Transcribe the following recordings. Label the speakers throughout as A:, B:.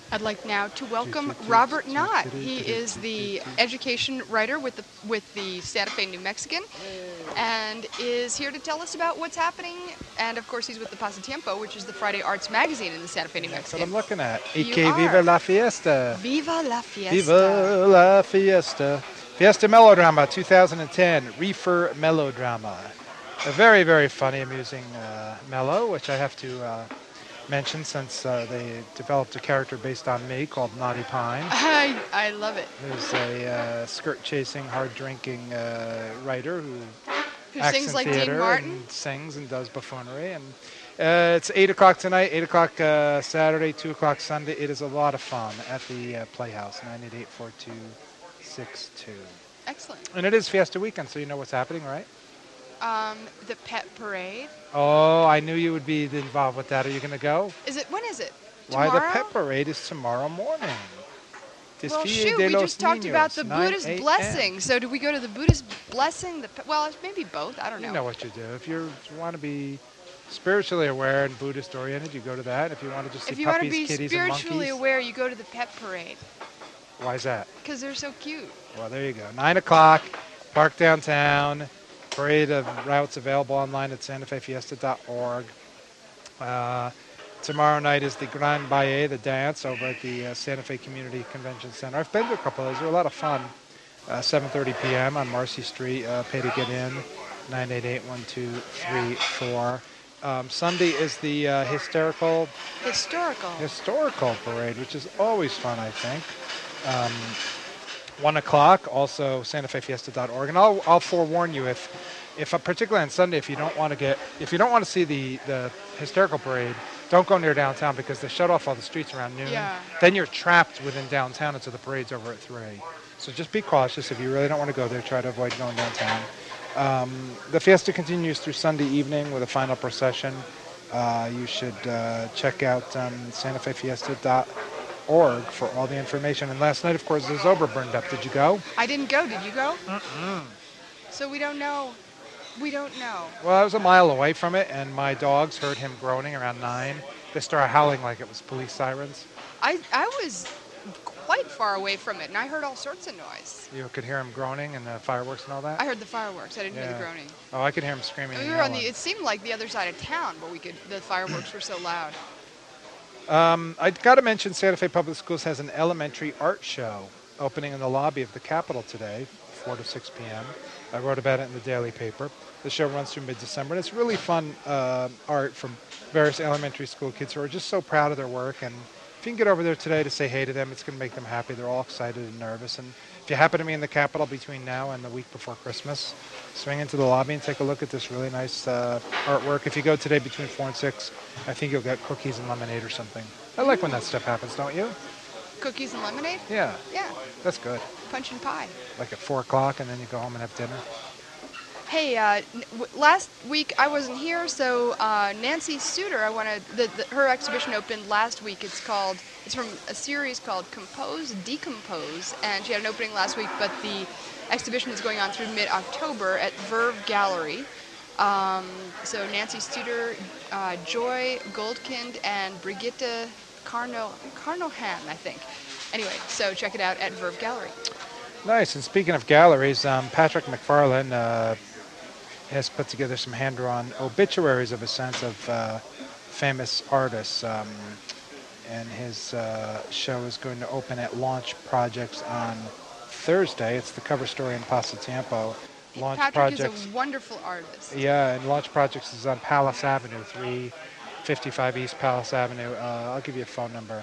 A: I'd like now to welcome Robert Knott. He is the education writer with the Santa Fe New Mexican, and is here to tell us about what's happening. And of course, he's with the Pasatiempo, which is the Friday arts magazine in the Santa Fe New
B: That's what
A: Mexican.
B: I'm looking at.
A: You
B: Que viva
A: are.
B: la fiesta.
A: Viva la fiesta.
B: Viva la fiesta. Fiesta Melodrama 2010, Reefer Melodrama. A very, very funny, amusing mellow, which I have to mention since they developed a character based on me called Naughty Pine.
A: I love it.
B: Who's a skirt-chasing, hard-drinking writer who acts
A: sings
B: in
A: like Dean
B: theater
A: Martin?
B: and sings and does buffoonery. And it's 8 o'clock tonight, 8 o'clock Saturday, 2 o'clock Sunday. It is a lot of fun at the Playhouse, 988-4262.
A: Excellent.
B: And it is Fiesta weekend, so you know what's happening, right?
A: The pet parade.
B: Oh, I knew you would be involved with that. Are you going to go?
A: When is it?
B: Why,
A: Tomorrow?
B: the pet parade is tomorrow morning.
A: Well,
B: Desfile
A: shoot,
B: de
A: we
B: los
A: just talked about the
B: Niños, 9
A: Buddhist
B: a.m.
A: blessing. So do we go to the Buddhist blessing? Well, maybe both. I don't know.
B: You know what you do. If you want to be spiritually aware and Buddhist oriented, you go to that. If you want to just see
A: If you want to
B: puppies,
A: be
B: kitties, and
A: spiritually
B: monkeys,
A: aware, you go to the pet parade
B: why is that?
A: because they're so cute.
B: Well, there you go. 9 o'clock, park downtown. Parade of routes available online at santafefiesta.org. Tomorrow night is the Grand Ballet, the dance, over at the Santa Fe Community Convention Center. I've been to a couple of those. They're a lot of fun. 7:30 p.m. on Marcy Street. Pay to get in. 988-1234. Sunday is the historical parade, which is always fun, I think. 1 o'clock, also santafefiesta.org. And I'll forewarn you, if particularly on Sunday, if you don't want to see the hysterical parade, don't go near downtown because they shut off all the streets around noon.
A: Yeah.
B: Then you're trapped within downtown until the parade's over at 3. So just be cautious. If you really don't want to go there, try to avoid going downtown. The fiesta continues through Sunday evening with a final procession. You should check out santafefiesta.org for all the information. And last night, of course, the Zober burned up. Did you go?
A: I didn't go. Did you go? So we don't know. We don't know.
B: Well, I was a mile away from it, and my dogs heard him groaning around 9. They started howling like it was police sirens.
A: I was quite far away from it, and I heard all sorts of noise.
B: You could hear him groaning and the fireworks and all that?
A: I heard the fireworks. I didn't hear the
B: Yeah.
A: groaning.
B: Oh, I could hear him screaming and
A: We were on
B: yelling.
A: it seemed like the other side of town, but the fireworks were so loud.
B: I got to mention Santa Fe Public Schools has an elementary art show opening in the lobby of the Capitol today, 4 to 6 p.m. I wrote about it in the daily paper. The show runs through mid-December, and it's really fun art from various elementary school kids who are just so proud of their work. And if you can get over there today to say hey to them, it's going to make them happy. They're all excited and nervous. And if you happen to be in the Capitol between now and the week before Christmas, swing into the lobby and take a look at this really nice artwork. If you go today between 4 and 6, I think you'll get cookies and lemonade or something. I like when that stuff happens, don't you?
A: Cookies and lemonade?
B: Yeah,
A: Yeah.
B: that's good.
A: Punch and pie.
B: Like at 4 o'clock, and then you go home and have dinner.
A: Hey, last week I wasn't here, so Nancy Suter, her exhibition opened last week. It's from a series called Compose, Decompose, and she had an opening last week, but the exhibition is going on through mid-October at Verve Gallery. So Nancy Suter, Joy Goldkind, and Brigitte Carnohan, I think. Anyway, so check it out at Verve Gallery.
B: Nice. And speaking of galleries, Patrick McFarlane has put together some hand-drawn obituaries of a sense of famous artists. And his show is going to open at Launch Projects on Thursday. It's the cover story in Pasatiempo. Launch
A: Patrick
B: Projects.
A: is a wonderful artist.
B: Yeah, and Launch Projects is on Palace Avenue, 355 East Palace Avenue. I'll give you a phone number,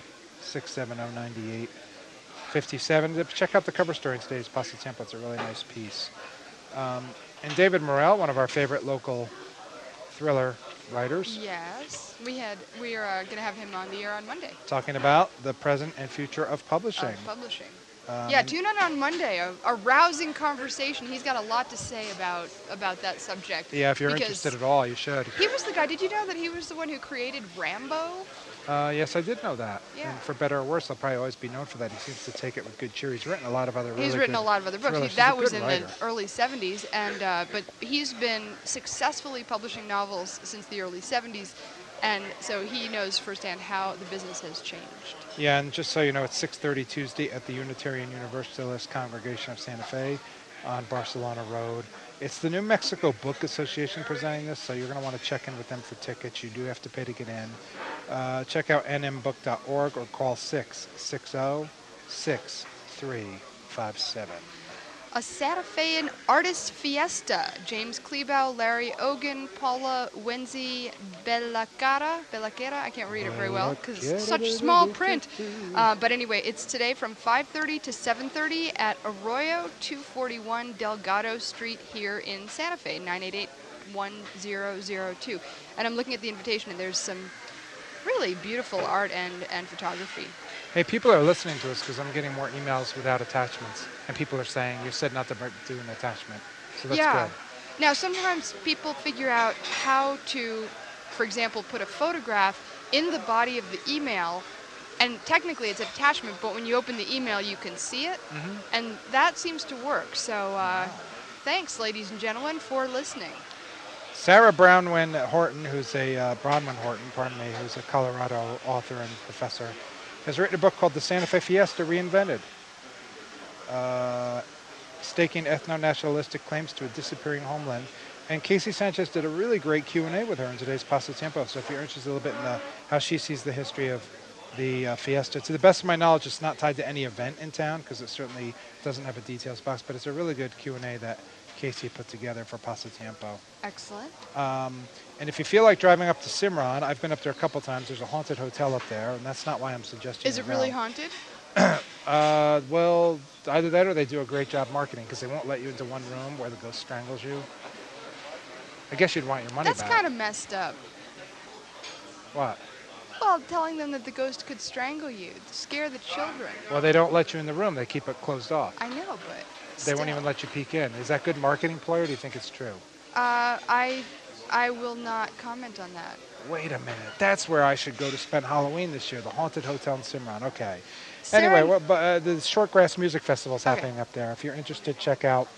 B: 670-9857. Check out the cover story in today's Pasatiempo. It's a really nice piece. And David Morrell, one of our favorite local thriller writers.
A: Yes, we are going to have him on the air on Monday.
B: Talking about the present and future of publishing.
A: Yeah, tune in on Monday. A rousing conversation. He's got a lot to say about that subject.
B: Yeah, if you're interested at all, you should.
A: He was the guy. Did you know that he was the one who created Rambo?
B: Yes, I did know that.
A: Yeah.
B: And for better or worse, I'll probably always be known for that. He seems to take it with good cheer. He's written a lot of other
A: He's written a lot of other books.
B: thrillers.
A: That
B: He's a
A: was
B: good
A: in
B: writer.
A: the early 70s, but he's been successfully publishing novels since the early 70s. And so he knows firsthand how the business has changed.
B: Yeah, and just so you know, it's 6:30 Tuesday at the Unitarian Universalist Congregation of Santa Fe on Barcelona Road. It's the New Mexico Book Association presenting this, so you're going to want to check in with them for tickets. You do have to pay to get in. Check out nmbook.org or call 660-6357.
A: A Santa Fean Artist Fiesta. James Klebow, Larry Ogan, Paula Wenzi Bellacara, I can't read it very well because it's such small print. But anyway, it's today from 5:30 to 7:30 at Arroyo 241 Delgado Street here in Santa Fe, 988-1002. And I'm looking at the invitation, and there's some really beautiful art and photography.
B: Hey, people are listening to us because I'm getting more emails without attachments. And people are saying, you said not to do an attachment. So that's good.
A: Now, sometimes people figure out how to, for example, put a photograph in the body of the email. And technically it's an attachment, but when you open the email, you can see it. Mm-hmm. And that seems to work. So thanks, ladies and gentlemen, for listening.
B: Sarah Bronwyn Horton, who's a who's a Colorado author and professor, has written a book called The Santa Fe Fiesta Reinvented, staking ethno-nationalistic claims to a disappearing homeland. And Casey Sanchez did a really great Q&A with her in today's Pasatiempo. So if you're interested a little bit in how she sees the history of the Fiesta, to the best of my knowledge, it's not tied to any event in town because it certainly doesn't have a details box, but it's a really good Q&A that Casey put together for Pasatiempo.
A: Excellent.
B: And if you feel like driving up to Cimarron, I've been up there a couple times. There's a haunted hotel up there, and that's not why I'm suggesting.
A: Is it really haunted?
B: Well, either that or they do a great job marketing because they won't let you into one room where the ghost strangles you. I guess you'd want your money back.
A: That's kind of messed up.
B: What?
A: Well, telling them that the ghost could strangle you, to scare the children.
B: Well, they don't let you in the room. They keep it closed off.
A: I know, but
B: they won't even let you peek in. Is that good marketing ploy, or do you think it's true?
A: I will not comment on that.
B: Wait a minute. That's where I should go to spend Halloween this year, the Haunted Hotel in Cimarron. Okay. Anyway, the Shortgrass Music Festival is happening up there. If you're interested, check out,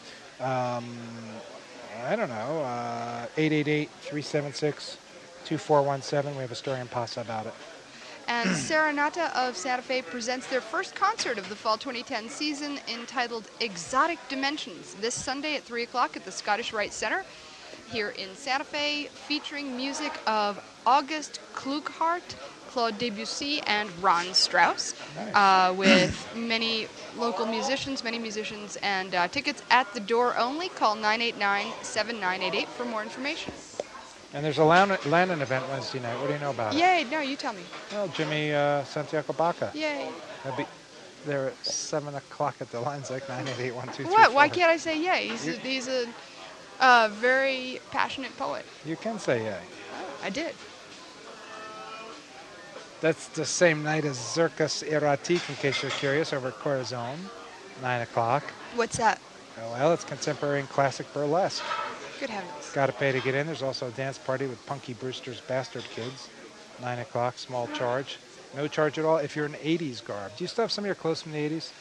B: 888-376-2417. We have a story in Pasa about it.
A: And Serenata of Santa Fe presents their first concert of the fall 2010 season entitled Exotic Dimensions this Sunday at 3 o'clock at the Scottish Rite Center here in Santa Fe, featuring music of August Klughart, Claude Debussy, and Ron Strauss, with many local musicians, and tickets at the door only. Call 989-7988 for more information.
B: And there's a Lannan event Wednesday night. What do you know about it?
A: Yay, no, you tell me.
B: Well, Jimmy Santiago Baca.
A: Yay.
B: He'll be there at 7 o'clock at the Lanzek, 988-1234.
A: What? Why can't I say yay? He's a very passionate poet.
B: You can say yay.
A: Oh, I did.
B: That's the same night as Zirkus Erotique, in case you're curious, over at Corazon, 9 o'clock.
A: What's that?
B: Well, it's contemporary and classic burlesque.
A: Good heavens.
B: Got to pay to get in. There's also a dance party with Punky Brewster's Bastard Kids, 9 o'clock, small charge. No charge at all if you're in 80s garb. Do you still have some of your clothes from the 80s?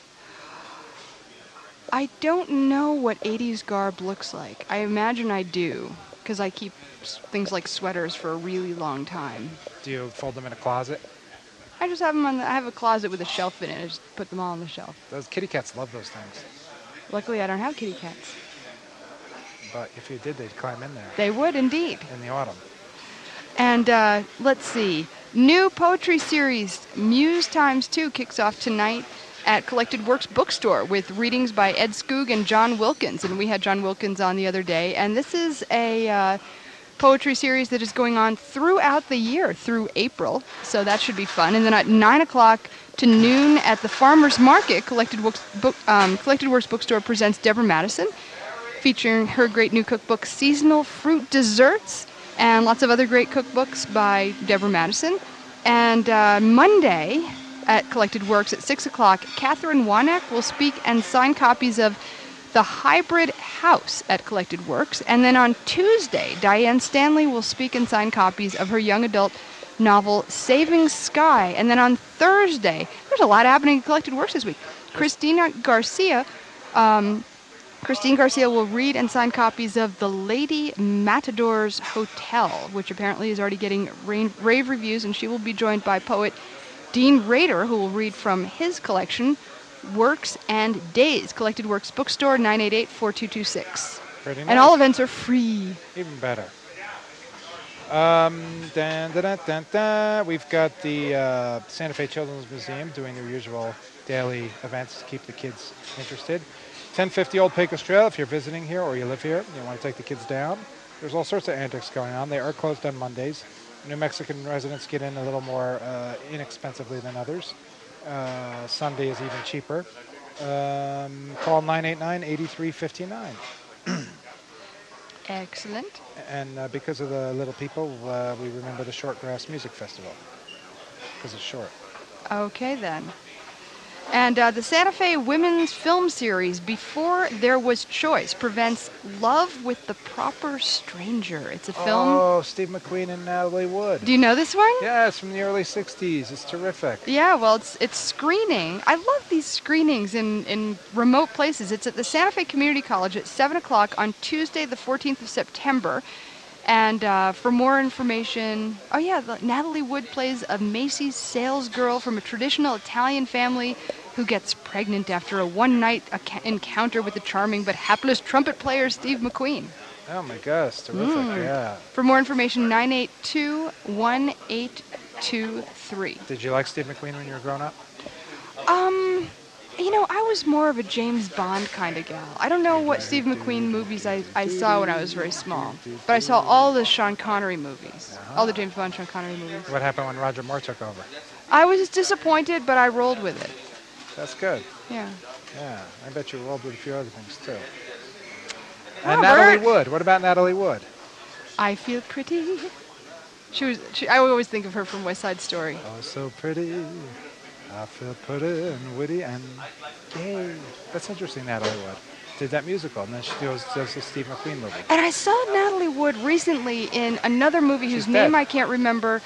A: I don't know what 80s garb looks like. I imagine I do, because I keep things like sweaters for a really long time.
B: Do you fold them in a closet?
A: I just have them I have a closet with a shelf in it. I just put them all on the shelf.
B: Those kitty cats love those things.
A: Luckily, I don't have kitty cats.
B: But if you did, they'd climb in there.
A: They would, indeed.
B: In the autumn.
A: And let's see. New poetry series, Muse Times 2, kicks off tonight at Collected Works Bookstore with readings by Ed Skoog and John Wilkins. And we had John Wilkins on the other day. And this is a poetry series that is going on throughout the year, through April. So that should be fun. And then at 9 o'clock to noon at the Farmers Market, Collected Works Bookstore presents Deborah Madison, featuring her great new cookbook, Seasonal Fruit Desserts, and lots of other great cookbooks by Deborah Madison. And Monday at Collected Works at 6 o'clock, Catherine Wanak will speak and sign copies of The Hybrid House at Collected Works. And then on Tuesday, Diane Stanley will speak and sign copies of her young adult novel, Saving Sky. And then on Thursday, there's a lot happening at Collected Works this week. Christina Garcia Christine Garcia will read and sign copies of The Lady Matador's Hotel, which apparently is already getting rave reviews, and she will be joined by poet Dean Rader, who will read from his collection, Works and Days, Collected Works Bookstore, 988-4226.
B: Pretty nice.
A: And all events are free.
B: Even better. We've got the Santa Fe Children's Museum doing their usual daily events to keep the kids interested. 1050 Old Pecos Trail, if you're visiting here or you live here, you want to take the kids down. There's all sorts of antics going on. They are closed on Mondays. New Mexican residents get in a little more inexpensively than others. Sunday is even cheaper. Call 989-8359.
A: Excellent.
B: And because of the little people, we remember the Shortgrass Music Festival, because it's short.
A: Okay, then. And the Santa Fe Women's Film Series, Before There Was Choice, presents Love with the Proper Stranger. It's a film.
B: Oh, Steve McQueen and Natalie Wood.
A: Do you know this one?
B: Yeah, it's from the early 60s. It's terrific.
A: Yeah, well, it's screening. I love these screenings in remote places. It's at the Santa Fe Community College at 7 o'clock on Tuesday, the 14th of September. And for more information, Natalie Wood plays a Macy's salesgirl from a traditional Italian family who gets pregnant after a one-night encounter with the charming but hapless trumpet player Steve McQueen.
B: Oh my gosh, terrific, yeah.
A: For more information, 982-1823.
B: Did you like Steve McQueen when you were growing up?
A: I was more of a James Bond kind of gal. I don't know what Steve McQueen movies I saw when I was very small, but I saw all the Sean Connery movies, all the James Bond Sean Connery movies.
B: What happened when Roger Moore took over?
A: I was disappointed, but I rolled with it.
B: That's good.
A: Yeah.
B: Yeah, I bet you rolled with a few other things too.
A: Robert.
B: And Natalie Wood. What about Natalie Wood?
A: I Feel Pretty. I always think of her from West Side Story.
B: Oh, so pretty. I feel pretty and witty and gay. That's interesting, Natalie Wood. Did that musical, and then she does the Steve McQueen movie.
A: And I saw Natalie Wood recently in another movie whose
B: She's
A: name
B: dead.
A: I can't remember,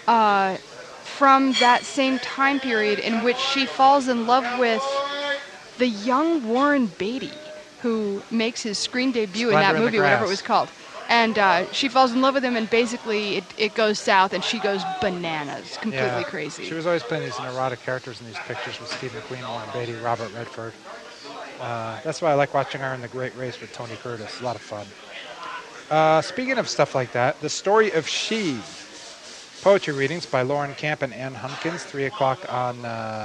A: from that same time period in which she falls in love with the young Warren Beatty, who makes his screen debut in that
B: Splendor in the
A: movie, whatever it
B: Grass.
A: was called. And she falls in love with him, and basically it goes south, and she goes bananas, completely crazy.
B: She was always playing these neurotic characters in these pictures with Steve McQueen, Warren Beatty, Robert Redford. That's why I like watching her in The Great Race with Tony Curtis. A lot of fun. Speaking of stuff like that, The Story of She. Poetry readings by Lauren Camp and Ann Hunkins, 3 o'clock on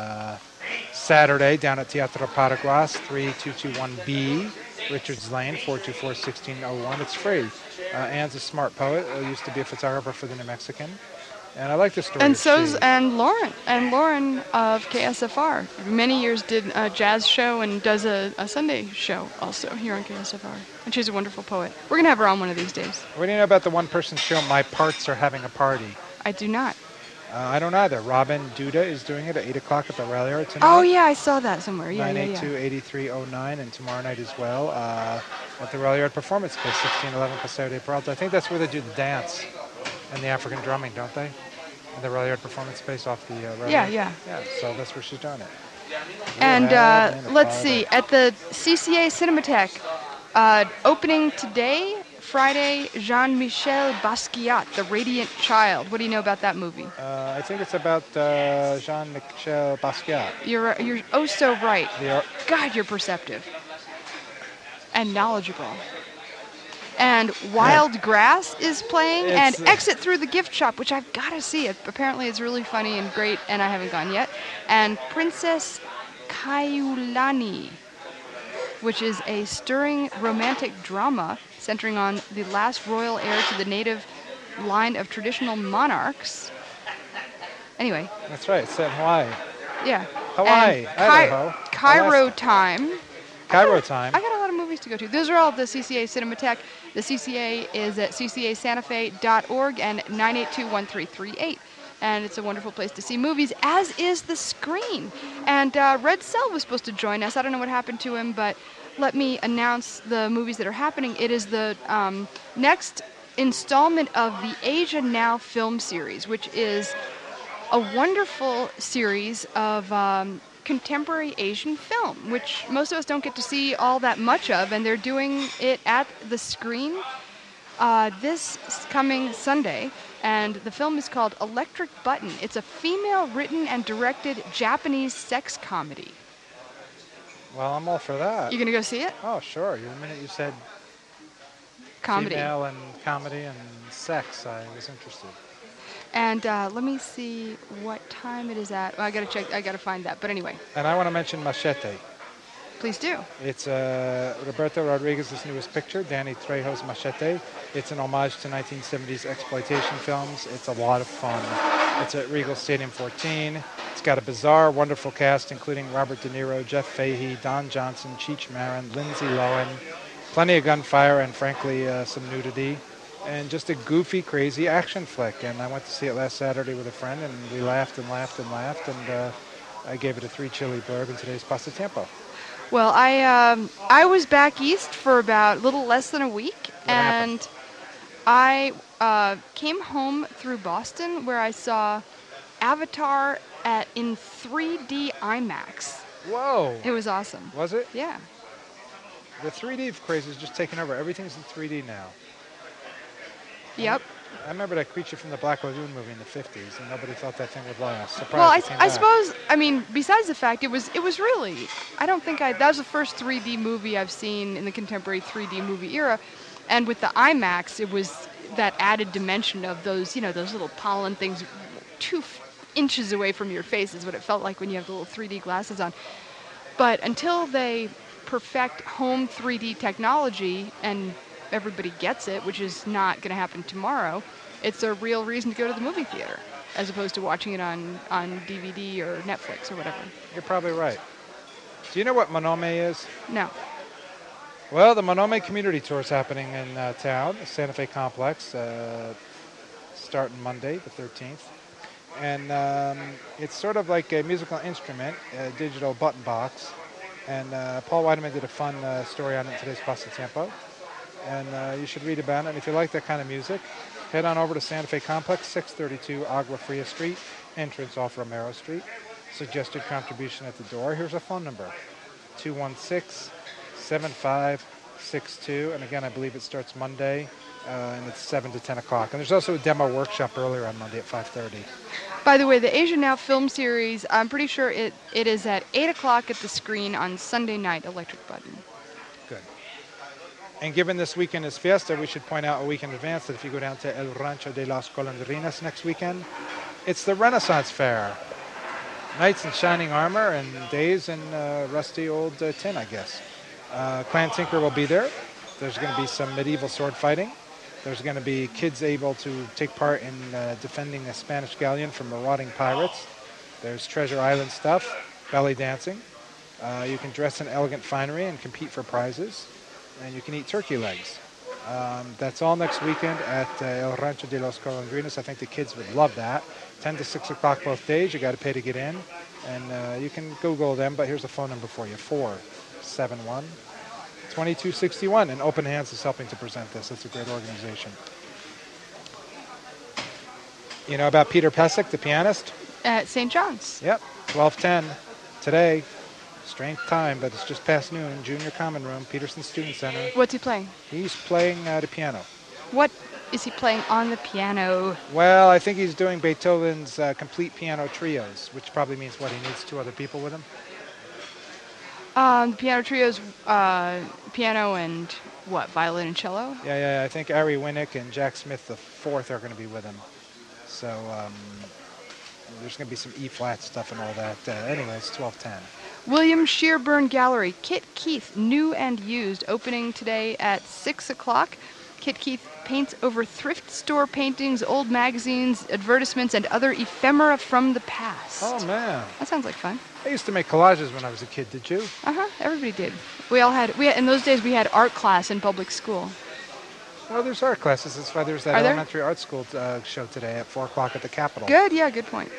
B: Saturday down at Teatro Paraguas, 3221B, Richards Lane, 424-1601. It's free. Ann's a smart poet. Used to be a photographer for the New Mexican. And I like the story.
A: And
B: of
A: so's
B: She.
A: Lauren of KSFR. Many years did a jazz show and does a Sunday show also here on KSFR. And she's a wonderful poet. We're going to have her on one of these days.
B: What do you know about the one-person show, My Parts Are Having a Party?
A: I do not.
B: I don't either. Robin Duda is doing it at 8 o'clock at the Ralliart tonight.
A: Oh, yeah, I saw that somewhere. Yeah.
B: 982-8309, and tomorrow night as well at the Ralliart Performance Space, 1611 Paseo de Peralta. I think that's where they do the dance and the African drumming, don't they? In the Ralliart Performance Space off the Ralliart.
A: Yeah.
B: Yeah, so that's where she's doing it.
A: And let's see, at the CCA Cinematheque, opening today, Friday, Jean-Michel Basquiat, The Radiant Child. What do you know about that movie?
B: I think it's about Jean-Michel Basquiat.
A: You're oh so right.
B: The
A: God, you're perceptive and knowledgeable. And Wild Grass is playing, and Exit Through the Gift Shop, which I've got to see. Apparently it's really funny and great, and I haven't gone yet. And Princess Kaiulani, which is a stirring romantic drama centering on the last royal heir to the native line of traditional monarchs. Anyway.
B: That's right, it's set in Hawaii.
A: Yeah.
B: Hawaii,
A: And
B: Idaho.
A: Cairo
B: Alaska.
A: Time.
B: Cairo Time.
A: I got a lot of movies to go to. Those are all the CCA Cinematheque. The CCA is at ccasantafe.org and 982-1338. And it's a wonderful place to see movies, as is the Screen. And Red Cell was supposed to join us. I don't know what happened to him, but let me announce the movies that are happening. It is the next installment of the Asia Now film series, which is a wonderful series of contemporary Asian film, which most of us don't get to see all that much of, and they're doing it at the screen this coming Sunday. And the film is called Electric Button. It's a female written and directed Japanese sex comedy.
B: Well, I'm all for that.
A: You gonna go see it?
B: Oh, sure. The minute you said
A: Comedy.
B: female and comedy and sex, I was interested.
A: And let me see what time it is at. Well, I gotta check. I gotta find that. But anyway,
B: And I want to mention Machete.
A: please do.
B: It's Roberto Rodriguez's newest picture, Danny Trejo's Machete. It's an homage to 1970s exploitation films. It's a lot of fun. It's at Regal Stadium 14. It's got a bizarre, wonderful cast, including Robert De Niro, Jeff Fahey, Don Johnson, Cheech Marin, Lindsay Lohan. Plenty of gunfire and, frankly, some nudity. And just a goofy, crazy action flick. And I went to see it last Saturday with a friend, and we laughed and laughed and laughed. And I gave it a 3 chili blurb in today's Pasta Tiempo.
A: Well, I was back east for about a little less than a week, and I came home through Boston, where I saw Avatar in 3D IMAX.
B: Whoa!
A: It was awesome.
B: Was it?
A: Yeah.
B: The 3D craze is just taking over. Everything's in 3D now.
A: Yep.
B: I remember that Creature from the Black Lagoon movie in the 50s, and nobody thought that thing would last. Surprised
A: Well,
B: it came
A: I
B: back.
A: suppose, I mean, besides the fact it was really, I don't think that was the first 3D movie I've seen in the contemporary 3D movie era. And with the IMAX, it was that added dimension of those, those little pollen things 2 inches away from your face is what it felt like when you have the little 3D glasses on. But until they perfect home 3D technology and everybody gets it, which is not going to happen tomorrow, it's a real reason to go to the movie theater as opposed to watching it on DVD or Netflix or whatever.
B: You're probably right. Do you know what Monome is?
A: No.
B: Well, the Monome Community Tour is happening in town, the Santa Fe Complex, starting Monday, the 13th. And it's sort of like a musical instrument, a digital button box. And Paul Weideman did a fun story on it in today's Pasta Tiempo. And you should read about it. And if you like that kind of music, head on over to Santa Fe Complex, 632 Agua Fria Street, entrance off Romero Street. Suggested contribution at the door. Here's a phone number, 216-7562. And again, I believe it starts Monday, and it's 7 to 10 o'clock. And there's also a demo workshop earlier on Monday at 5:30.
A: By the way, the Asia Now film series, I'm pretty sure it is at 8 o'clock at the screen on Sunday night, Electric Button.
B: Good. And given this weekend is Fiesta, we should point out a week in advance that if you go down to El Rancho de las Golondrinas next weekend, it's the Renaissance Fair. Knights in shining armor and days in rusty old tin, I guess. Clan Tinker will be there. There's going to be some medieval sword fighting. There's going to be kids able to take part in defending a Spanish galleon from marauding pirates. There's Treasure Island stuff, belly dancing. You can dress in elegant finery and compete for prizes. And you can eat turkey legs. That's all next weekend at El Rancho de los Golondrinas. I think the kids would love that. 10 to 6 o'clock both days. You got to pay to get in. And you can Google them, but here's a phone number for you, 471-2261. And Open Hands is helping to present this. It's a great organization. You know about Peter Pesek, the pianist?
A: At St. John's.
B: Yep, 12:10 today. Strange time, but it's just past noon. Junior Common Room, Peterson Student Center.
A: What's he playing?
B: He's playing the piano.
A: What is he playing on the piano?
B: Well, I think he's doing Beethoven's complete piano trios, which probably means what, he needs 2 other people with him?
A: The piano trio's piano and what, violin and cello?
B: Yeah, I think Ari Winnick and Jack Smith the fourth are going to be with him. So there's going to be some E-flat stuff and all that. Anyway, it's 12:10.
A: William Shearburn Gallery, Kit Keith, new and used, opening today at 6 o'clock. Kit Keith paints over thrift store paintings, old magazines, advertisements, and other ephemera from the past.
B: Oh, man.
A: That sounds like fun.
B: I used to make collages when I was a kid, did you?
A: Everybody did. In those days we had art class in public school.
B: Well, there's art classes. That's why there's that
A: Are there?
B: elementary art school show today at 4 o'clock at the Capitol.
A: Good, yeah, good point.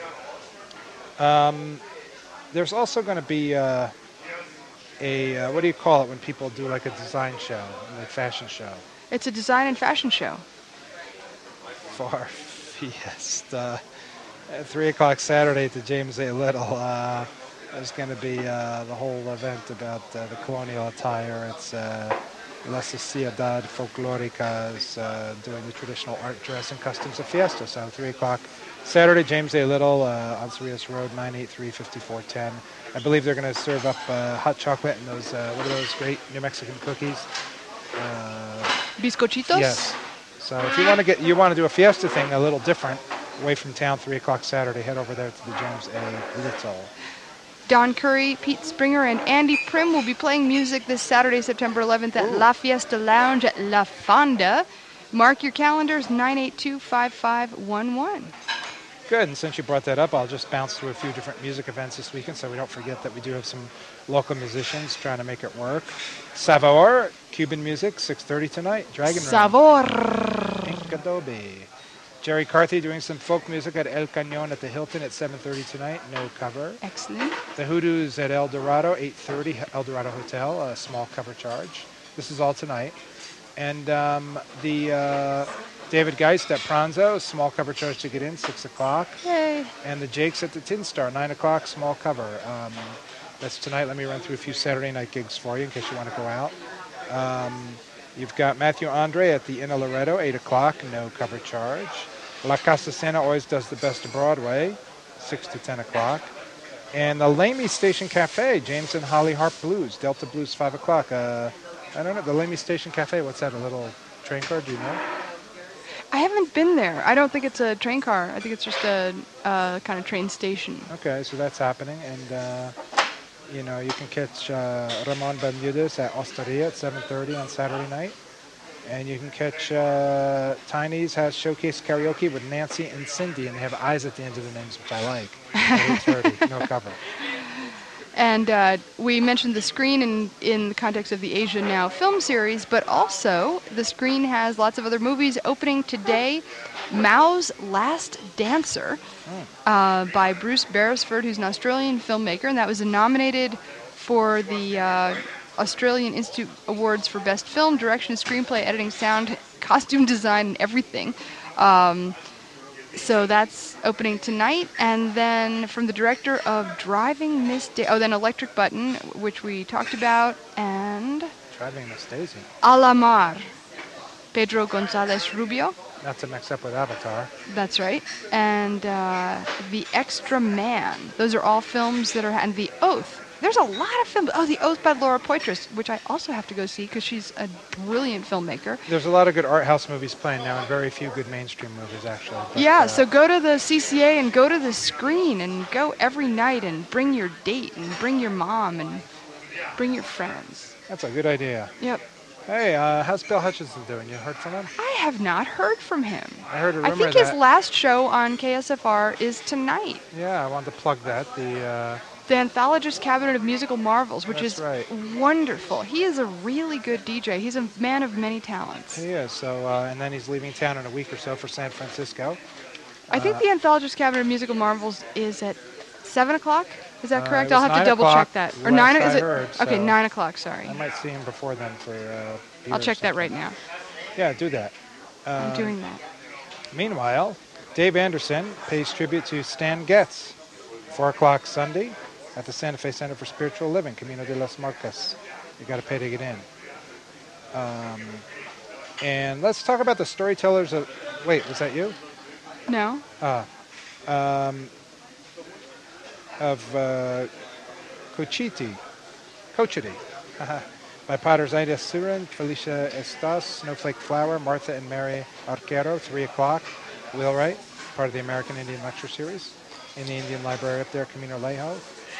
B: There's also going to be what do you call it when people do like a design show, like fashion show?
A: It's a design and fashion show.
B: For Fiesta. At 3 o'clock Saturday at the James A. Little, there's going to be the whole event about the colonial attire. It's La Sociedad Folklorica is doing the traditional art, dress, and customs of fiesta. So 3 o'clock Saturday, James A. Little on Cerritos Road, 983-5410. I believe they're going to serve up hot chocolate and those, what are those great New Mexican cookies?
A: Bizcochitos?
B: Yes. So if you want to do a fiesta thing a little different, away from town, 3 o'clock Saturday, head over there to the James A. Little.
A: Don Curry, Pete Springer, and Andy Prim will be playing music this Saturday, September 11th at La Fiesta Lounge at La Fonda. Mark your calendars, 982-5511.
B: Good, and since you brought that up, I'll just bounce through a few different music events this weekend so we don't forget that we do have some local musicians trying to make it work. Savor, Cuban music, 6:30 tonight, Dragon Room.
A: Sabor.
B: Pink Adobe. Jerry Carthy doing some folk music at El Cañon at the Hilton at 7:30 tonight, no cover.
A: Excellent.
B: The Hoodoos at El Dorado, 8:30, El Dorado Hotel, a small cover charge. This is all tonight. And the David Geist at Pranzo, small cover charge to get in, 6 o'clock.
A: Yay.
B: And the Jakes at the Tin Star, 9 o'clock, small cover. That's tonight. Let me run through a few Saturday night gigs for you in case you want to go out. You've got Matthew Andre at the Inn of Loretto, 8 o'clock, no cover charge. La Casa Sena always does the best of Broadway, 6 to 10 o'clock. And the Lamy Station Cafe, James and Holly Harp Blues, Delta Blues, 5 o'clock. I don't know, the Lamy Station Cafe, what's that, a little train car, do you know?
A: I haven't been there. I don't think it's a train car. I think it's just a kind of train station.
B: Okay, so that's happening. And, you know, you can catch Ramon Bermudez at Osteria at 7:30 on Saturday night. And you can catch Tiny's has Showcase Karaoke with Nancy and Cindy, and they have eyes at the end of the names, which I like. At 8:30, no cover.
A: And we mentioned the screen in the context of the Asia Now film series, but also the screen has lots of other movies opening today. Mao's Last Dancer by Bruce Beresford, who's an Australian filmmaker, and that was nominated for the Australian Institute Awards for Best Film, Direction, Screenplay, Editing, Sound, Costume Design, and everything. So that's opening tonight. And then from the director of Driving Miss Daisy, then Electric Button, which we talked about, and
B: Driving Miss Daisy.
A: A la Mar, Pedro González Rubio.
B: Not to mix up with Avatar.
A: That's right. And The Extra Man. Those are all films that are, and The Oath. There's a lot of films. Oh, The Oath by Laura Poitras, which I also have to go see because she's a brilliant filmmaker.
B: There's a lot of good art house movies playing now and very few good mainstream movies, actually. But,
A: yeah, so go to the CCA and go to the screen and go every night and bring your date and bring your mom and bring your friends.
B: That's a good idea.
A: Yep.
B: Hey, how's Bill Hutchinson doing? You heard from him?
A: I have not heard from him.
B: I heard a rumor
A: I think
B: that...
A: his last show on KSFR is tonight.
B: Yeah, I wanted to plug that.
A: The Anthologist Cabinet of Musical Marvels, which
B: That's
A: is
B: right.
A: wonderful. He is a really good DJ. He's a man of many talents.
B: He is. So, and then he's leaving town in a week or so for San Francisco.
A: I think the Anthologist Cabinet of Musical Marvels is at 7 o'clock. Is that correct?
B: It was
A: I'll have to
B: 9
A: double
B: o'clock
A: check that. Or
B: last
A: 9?
B: I
A: Is it?
B: heard,
A: Okay,
B: so
A: 9 o'clock. Sorry.
B: I might see him before then for. Beer
A: I'll
B: or
A: check that
B: something.
A: right now.
B: Yeah, do that.
A: I'm doing that.
B: Meanwhile, Dave Anderson pays tribute to Stan Getz, 4 o'clock Sunday at the Santa Fe Center for Spiritual Living, Camino de las Marcas. You got to pay to get in. And let's talk about the storytellers of. Wait, was that you?
A: No.
B: Of Cochiti, by Padres Aida Surin, Felicia Estas, Snowflake Flower, Martha and Mary Arquero, 3 o'clock. Wheelwright, part of the American Indian Lecture Series, in the Indian Library up there, Camino Lejo,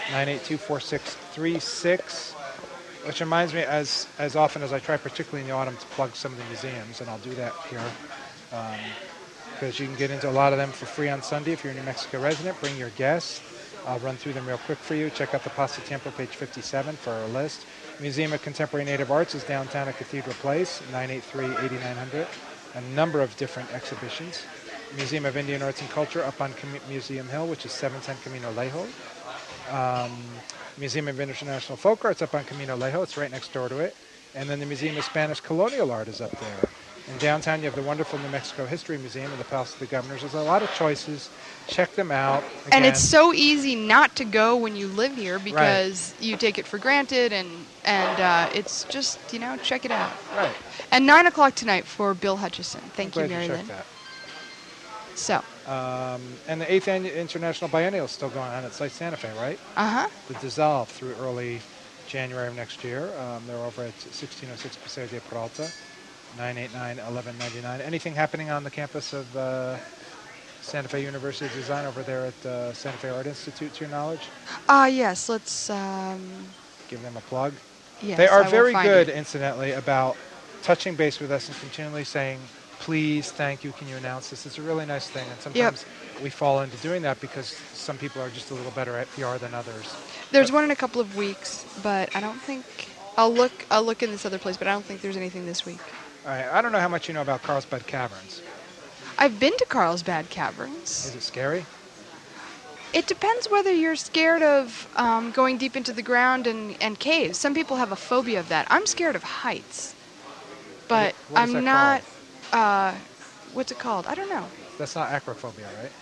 B: 982-4636. Which reminds me, as often as I try, particularly in the autumn, to plug some of the museums, and I'll do that here. Because you can get into a lot of them for free on Sunday if you're a New Mexico resident. Bring your guests. I'll run through them real quick for you. Check out the Pasta Tiempo, page 57 for our list. Museum of Contemporary Native Arts is downtown at Cathedral Place, 983-8900. A number of different exhibitions. Museum of Indian Arts and Culture up on Museum Hill, which is 710 Camino Lejo. Museum of International Folk Arts up on Camino Lejo. It's right next door to it. And then the Museum of Spanish Colonial Art is up there. In downtown, you have the wonderful New Mexico History Museum and the Palace of the Governors. There's a lot of choices. Check them out.
A: And
B: Again,
A: it's so easy not to go when you live here
B: Right.
A: because you take it for granted, and it's just, check it out.
B: right.
A: And 9 o'clock tonight for Bill Hutchison.
B: I'm
A: Thank you,
B: glad
A: Mary
B: you
A: Lynn.
B: checked
A: So,
B: that. And the 8th International Biennial is still going on at Site Santa Fe, right? The Dissolve through early January of next year. They're over at 1606 Paseo de Peralta, 989-1199. Anything happening on the campus of Santa Fe University of Design over there at Santa Fe Art Institute, to your knowledge?
A: yes, let's,
B: Give them a plug.
A: yes,
B: They are
A: I will
B: very
A: find
B: good,
A: it.
B: incidentally, about touching base with us and continually saying, please, thank you, can you announce this? It's a really nice thing, and sometimes we fall into doing that because some people are just a little better at PR than others.
A: There's one in a couple of weeks, but I don't think, I'll look in this other place, but I don't think there's anything this week.
B: All right, I don't know how much you know about Carlsbad Caverns.
A: I've been to Carlsbad Caverns.
B: Is it scary?
A: It depends whether you're scared of going deep into the ground and caves. Some people have a phobia of that. I'm scared of heights, but
B: What is
A: I'm
B: that
A: not. What's it called? I don't know.
B: That's not acrophobia, right?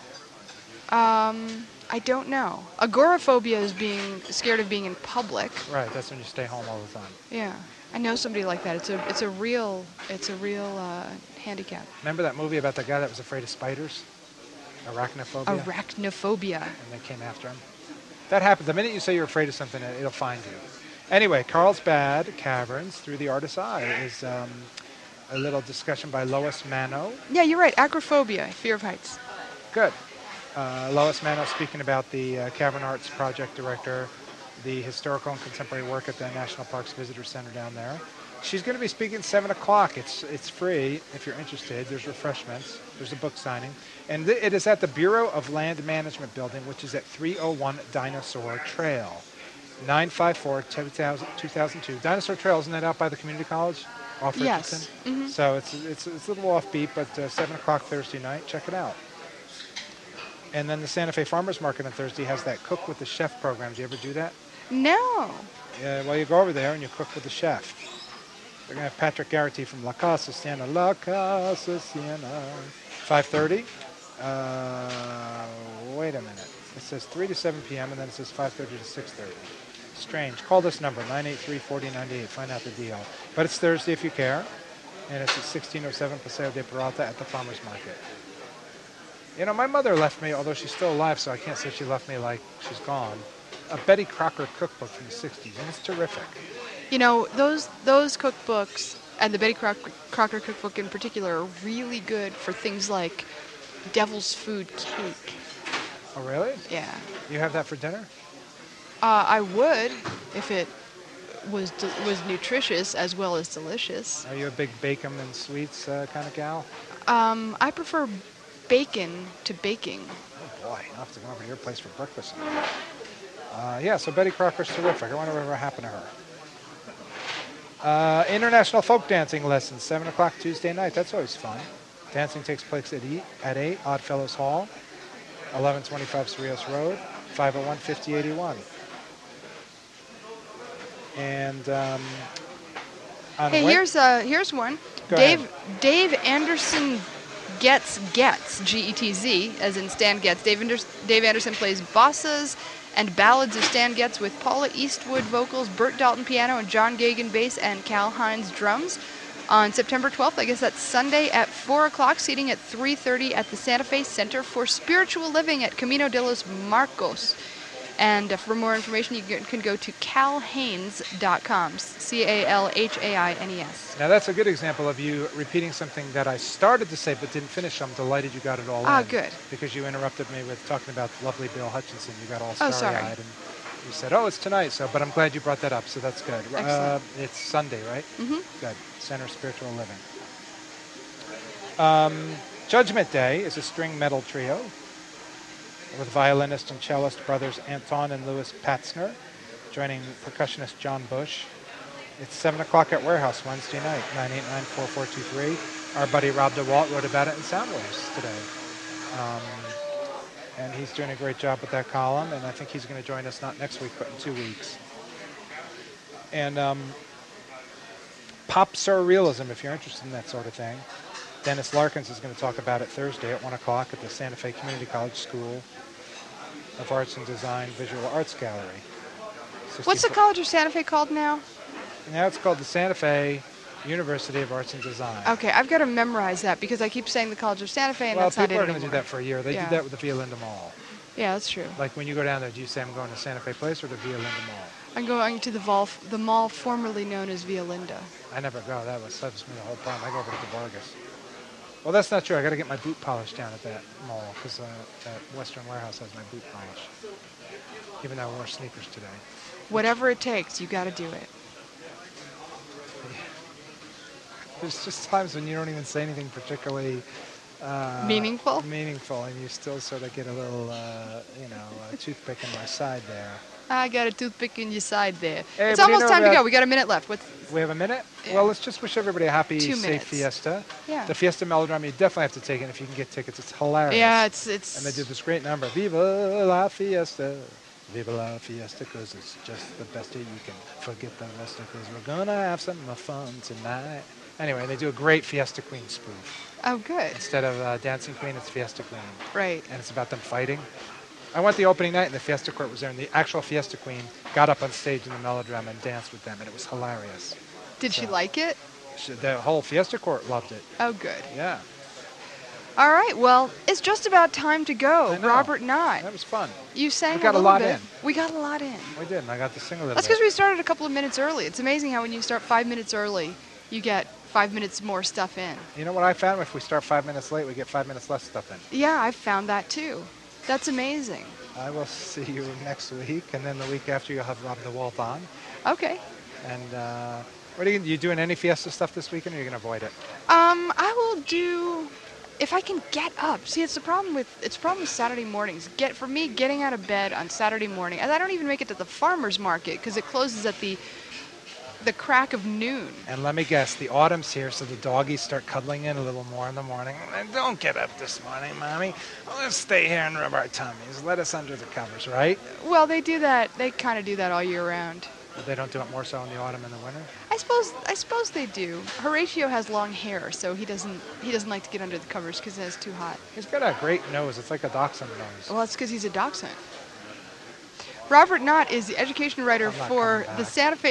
A: I don't know. Agoraphobia is being scared of being in public.
B: Right, that's when you stay home all the time.
A: Yeah, I know somebody like that. It's a real handicap.
B: Remember that movie about the guy that was afraid of spiders? Arachnophobia?
A: Arachnophobia.
B: And they came after him. That happens. The minute you say you're afraid of something, it'll find you. Anyway, Carlsbad Caverns Through the Artist's Eye is a little discussion by Lois Mano.
A: Yeah, you're right. Acrophobia, fear of heights.
B: Good. Lois Mano speaking about the Cavern Arts project director, the historical and contemporary work at the National Parks Visitor Center down there. She's going to be speaking at 7 o'clock. It's free if you're interested. There's refreshments. There's a book signing. And it is at the Bureau of Land Management building, which is at 301 Dinosaur Trail, 954-2002. Dinosaur Trail, isn't that out by the community college off
A: Yes.
B: Richardson?
A: Mm-hmm.
B: So it's a little offbeat, but 7 o'clock Thursday night. Check it out. And then the Santa Fe Farmers Market on Thursday has that Cook with the Chef program. Do you ever do that?
A: No.
B: Well, you go over there and you cook with the chef. They're going to have Patrick Garrity from La Casa Siena. La Casa Siena. 5:30. Wait a minute. It says 3 to 7 p.m. and then it says 5:30 to 6:30. Strange. Call this number, 983-4098. Find out the deal. But it's Thursday if you care. And it's at 1607 Paseo de Peralta at the Farmers Market. You know, my mother left me, although she's still alive, so I can't say she left me like she's gone, a Betty Crocker cookbook from the 60s, and it's terrific.
A: You know, those cookbooks, and the Betty Crocker cookbook in particular, are really good for things like devil's food cake.
B: Oh, really?
A: Yeah.
B: You have that for dinner?
A: I would, if it was nutritious as well as delicious.
B: Are you a big bacon and sweets kind of gal?
A: I prefer bacon to baking.
B: Oh, boy. I'll have to go over to your place for breakfast. Yeah, so Betty Crocker's terrific. I wonder whatever happened to her. International folk dancing lessons, 7 o'clock Tuesday night. That's always fun. Dancing takes place at 8, Oddfellows Hall, 1125 Cerrillos Road, 501-5081. And
A: hey, here's one.
B: Go ahead.
A: Dave Anderson Getz, G-E-T-Z, as in Stan Getz. Dave Anderson plays bossas and ballads of Stan Getz with Paula Eastwood vocals, Bert Dalton piano, and John Gagan bass, and Cal Hines drums. On September 12th, I guess that's Sunday at 4 o'clock, seating at 3:30 at the Santa Fe Center for Spiritual Living at Camino de los Marcos. And for more information, you can go to calhaines.com, CALHAINES.
B: Now, that's a good example of you repeating something that I started to say but didn't finish. I'm delighted you got it all in.
A: Good.
B: Because you interrupted me with talking about lovely Bill Hutchison. You got all
A: Oh,
B: starry-eyed.
A: sorry.
B: And you said, it's tonight. But I'm glad you brought that up, so that's good.
A: Excellent.
B: It's Sunday, right?
A: Mm-hmm.
B: Good. Center Spiritual Living. Judgment Day is a string metal trio with violinist and cellist brothers Anton and Louis Patzner, joining percussionist John Bush. It's 7 o'clock at Warehouse Wednesday night, 989-4423. Our buddy Rob DeWalt wrote about it in Soundwaves today. And he's doing a great job with that column, and I think he's going to join us not next week, but in 2 weeks. And pop surrealism, if you're interested in that sort of thing. Dennis Larkins is going to talk about it Thursday at 1 o'clock at the Santa Fe Community College School of Arts and Design Visual Arts Gallery.
A: What's the College of Santa Fe called now?
B: Now it's called the Santa Fe University of Arts and Design.
A: Okay, I've got to memorize that because I keep saying the College of Santa Fe, and that's not it
B: people are
A: anymore.
B: going to do that for a year. They did that with the Via Linda Mall.
A: Yeah, that's true.
B: Like when you go down there, do you say I'm going to Santa Fe Place or the Via Linda Mall?
A: I'm going to the mall formerly known as Via Linda.
B: I never go. That was me the whole time. I go over to the Vargas. Well, that's not true. I got to get my boot polish down at that mall because that Western Warehouse has my boot polish. Even though I wore sneakers today.
A: Whatever it takes, you got to do it.
B: There's just times when you don't even say anything particularly
A: meaningful,
B: and you still sort of get a little, toothpick in my side there.
A: I got a toothpick in your side there.
B: Hey,
A: it's almost time to go. We got a minute left.
B: We have a minute?
A: Yeah.
B: Well, let's just wish everybody a happy,
A: 2
B: safe
A: minutes.
B: fiesta.
A: Yeah.
B: The Fiesta Melodrama, you definitely have to take it if you can get tickets. It's hilarious.
A: Yeah, it's.
B: And they did this great number, Viva la Fiesta. Viva la Fiesta, because it's just the best day. You can forget the rest because we're going to have some fun tonight. Anyway, they do a great Fiesta Queen spoof.
A: Oh, good.
B: Instead of Dancing Queen, it's Fiesta Queen.
A: Right.
B: And it's about them fighting. I went the opening night, and the Fiesta Court was there, and the actual Fiesta Queen got up on stage in the melodrama and danced with them, and it was hilarious.
A: Did she like it?
B: The whole Fiesta Court loved it.
A: Oh, good.
B: Yeah.
A: All right, well, it's just about time to go.
B: I know.
A: Robert Knott.
B: That was fun.
A: You sang
B: We got
A: a
B: a
A: little
B: lot
A: bit.
B: in.
A: We got a lot in.
B: We did, and I got to sing a little
A: That's
B: bit.
A: because we started a couple of minutes early. It's amazing how when you start 5 minutes early, you get 5 minutes more stuff in.
B: You know what I found? If we start 5 minutes late, we get 5 minutes less stuff in.
A: Yeah, I've found that too. That's amazing.
B: I will see you next week, and then the week after you'll have Rob DeWalt on.
A: Okay.
B: And what are you doing? Any Fiesta stuff this weekend, or are you going to avoid it?
A: I will do if I can get up. See, it's a problem with Saturday mornings. For me, getting out of bed on Saturday morning, and I don't even make it to the farmer's market because it closes at the crack of noon.
B: And let me guess, the autumn's here, so the doggies start cuddling in a little more in the morning. And don't get up this morning, Mommy. Let's stay here and rub our tummies. Let us under the covers, right?
A: Well, they do that. They kind of do that all year round.
B: But they don't do it more so in the autumn and the winter?
A: I suppose they do. Horatio has long hair, so he doesn't like to get under the covers because it's too hot.
B: He's got a great nose. It's like a dachshund nose.
A: Well, it's because he's a dachshund. Robert Knott is the education writer for the Santa Fe.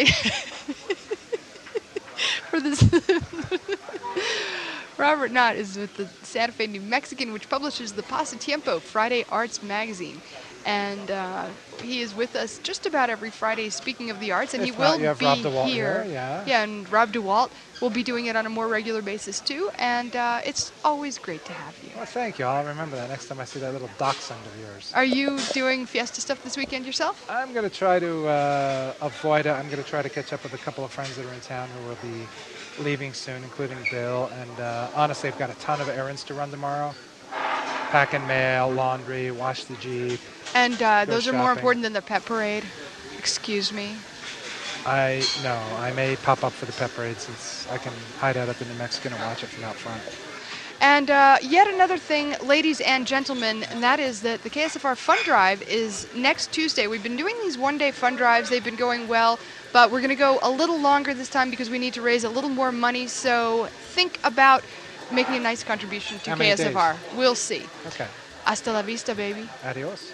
A: Robert Knott is with the Santa Fe New Mexican, which publishes the Pasatiempo Friday Arts magazine. And he is with us just about every Friday speaking of the arts, and
B: If
A: he
B: not,
A: will
B: you have
A: be
B: Rob DeWalt
A: here.
B: here,
A: Yeah, and Rob DeWalt will be doing it on a more regular basis too, and it's always great to have you.
B: Well, thank you. I'll remember that next time I see that little dachshund of yours.
A: Are you doing Fiesta stuff this weekend yourself?
B: I'm going to try to avoid it. I'm going to try to catch up with a couple of friends that are in town who will be leaving soon, including Bill. And honestly, I've got a ton of errands to run tomorrow. Pack and mail, laundry, wash the Jeep.
A: And those are more
B: shopping.
A: important than the pet parade. Excuse me.
B: I may pop up for the pep parade since I can hide out at the New Mexican and watch it from out front.
A: And yet another thing, ladies and gentlemen, and that is that the KSFR Fund Drive is next Tuesday. We've been doing these one-day fund drives. They've been going well, but we're going to go a little longer this time because we need to raise a little more money. So think about making a nice contribution to
B: How many
A: KSFR.
B: days?
A: We'll see.
B: Okay.
A: Hasta la vista, baby.
B: Adios.